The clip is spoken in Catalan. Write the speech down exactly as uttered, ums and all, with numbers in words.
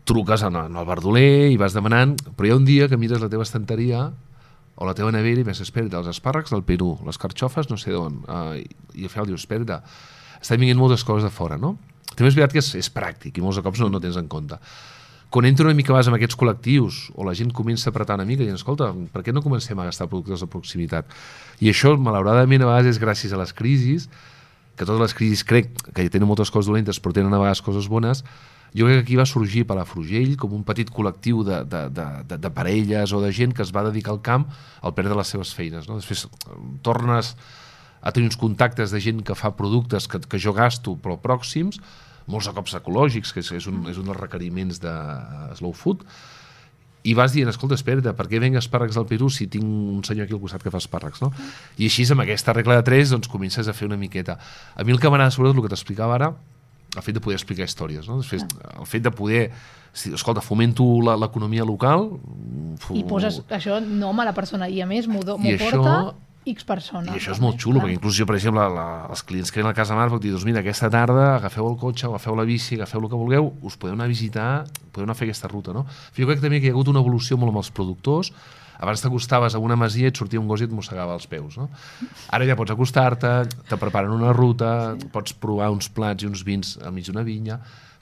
truques al verdoler i vas demanant, però hi ha un dia que mires la teva estanteria o la teva nevera i ves, espera, els espàrrecs del Perú, les carxofes no sé d'on, uh, i al final dius, espera, estan vinguent moltes coses de fora, no? També és veritat que és, és pràctic i molts cops no, no tens en compte. Quan entra una mica més amb aquests col·lectius o la gent comença a apretar una mica i diuen, escolta, per què no comencem a gastar productes de proximitat? I això, malauradament, a vegades és gràcies a les crisis, que totes les crisis crec que tenen moltes coses dolentes però tenen a vegades coses bones. Jo crec que aquí va sorgir Palafrugell com un petit col·lectiu de, de, de, de, de parelles o de gent que es va dedicar al camp al perdre les seves feines, no? Després tornes a tenir uns contactes de gent que fa productes que, que jo gasto però pròxims, molts de cops ecològics, que és, és, un, és un dels requeriments de Slow Food, i vas dient, escolta, espera't, per què venc espàrrecs del Perú si tinc un senyor aquí al costat que fa espàrrecs, no? I així, amb aquesta regla de tres, doncs comences a fer una miqueta. A mi el que m'agrada, sobretot, el que t'explicava ara, el fet de poder explicar històries, no? Després, el fet de poder, escolta, fomento l'economia local... I poses això nom a la persona, i a més m'ho porta... Això, X persones. I això és molt xulo, perquè inclús jo, per exemple, la, els clients que venen a Casa Mar puc dir, doncs mira, aquesta tarda agafeu el cotxe, agafeu la bici, agafeu el que vulgueu, us podeu anar a visitar, podeu anar a fer aquesta ruta, no? Jo crec també que hi ha hagut una evolució molt amb els productors. Abans t'acostaves a una masia i et sortia un gos i et mossegava els peus, no? Ara ja pots acostar-te, te preparen una ruta, pots provar uns plats i uns vins al mig d'una vinya,